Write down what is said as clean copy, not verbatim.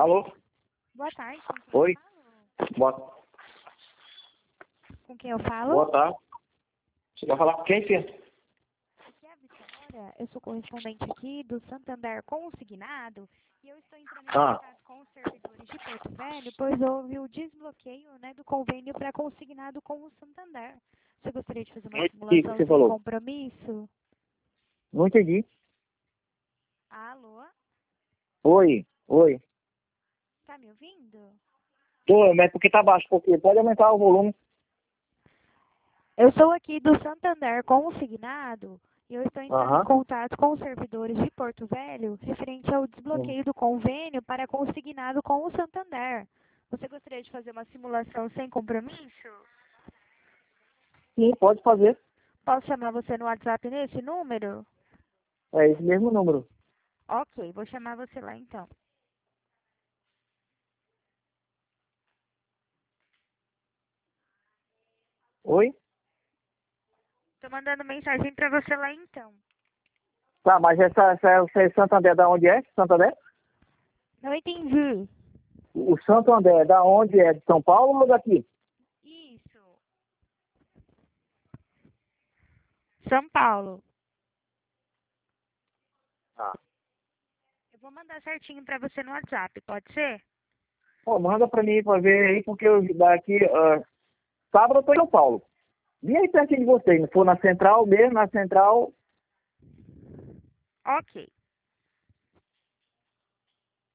Alô? Boa tarde. Oi? Com quem eu falo? Boa tarde. Você vai falar com quem, filha? Aqui é a Vitória. Eu sou correspondente aqui do Santander Consignado e eu estou entrando em contato com os servidores de Porto Velho, pois houve o desbloqueio, do convênio para consignado com o Santander. Você gostaria de fazer uma Não entendi o que simulação você sem falou. compromisso? Não entendi. Alô? Oi. Tá me ouvindo? Tô, mas porque tá baixo um pouquinho. Pode aumentar o volume. Eu sou aqui do Santander Consignado e eu estou entrando em Aham. contato com os servidores de Porto Velho referente ao Hum. desbloqueio do convênio para consignado com o Santander. Você gostaria de fazer uma simulação sem compromisso? Sim, pode fazer. Posso chamar você no WhatsApp nesse número? É esse mesmo número. Ok, vou chamar você lá então. Oi? Estou mandando mensagem para você lá então. Tá, mas essa é Santander da onde é? Santander? Não entendi. O Santander da onde é? De São Paulo ou daqui? Isso. São Paulo. Ah. Eu vou mandar certinho para você no WhatsApp, pode ser? Pô, manda pra mim pra ver aí, porque eu daqui, sábado eu tô em São Paulo. E aí pertinho de vocês, não for na central mesmo, na central. Ok.